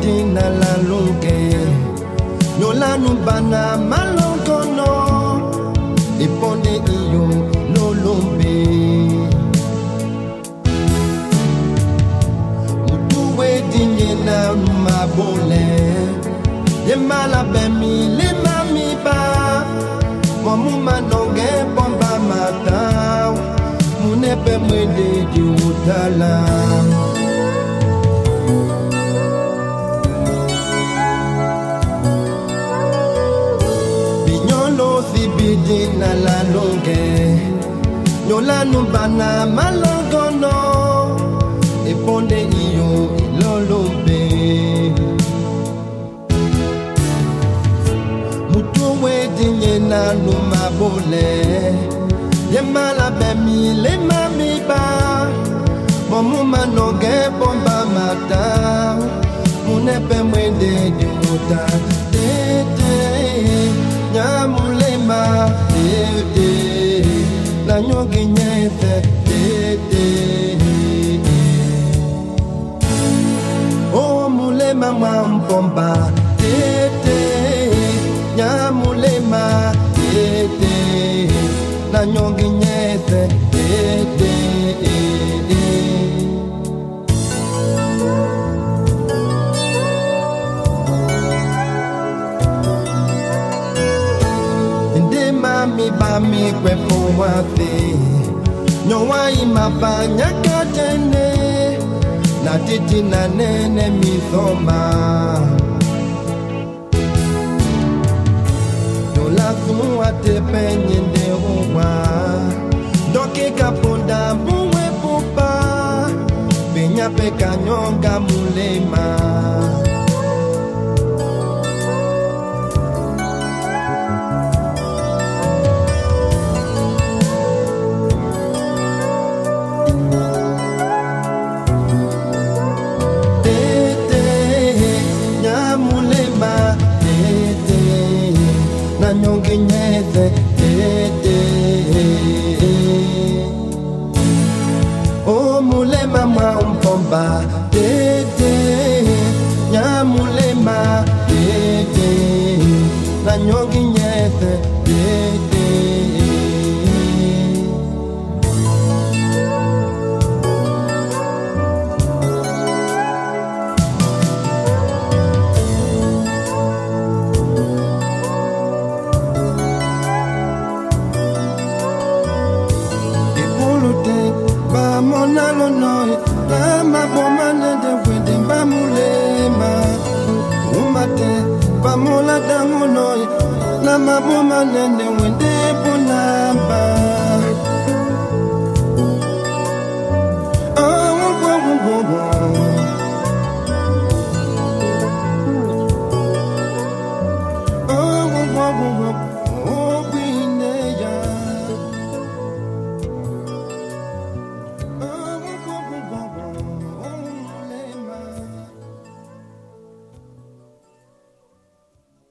dina la lunge Nola nubana malongono Iponde iyo lolombe Mutuwe dinye na mabole Yemala bemi le mami ba Momu manonge bomba matao Munepe mwede di utala Binyolo si bidina la longe Nyola nubana malongono Eponde iyo ilolombe Mutuwe dinye na lumabole Yemala bemi le mami ba Momu manoge bomba mata Munepe mwende di muta Tete Nyamulema Tete La nyogi nyete Tete Oh mulema mampomba Tete Nyamulema Tete La nyogi nyete Tete Mami bami kwe powathi Nyowa imapa nyakatene Na titi na nene mithoma Dola suwa te penye nde huwa Doke kaponda mbuwe pupa Penya peka nyonga mulema Nyonge nyeze tete O mulema mwa mpomba tete Nyamulema tete Na nyonge nyeze tete Mona lonoi, ma bomane de wende bamulema. Umate, bamola dangonoi, na ma bomane de wende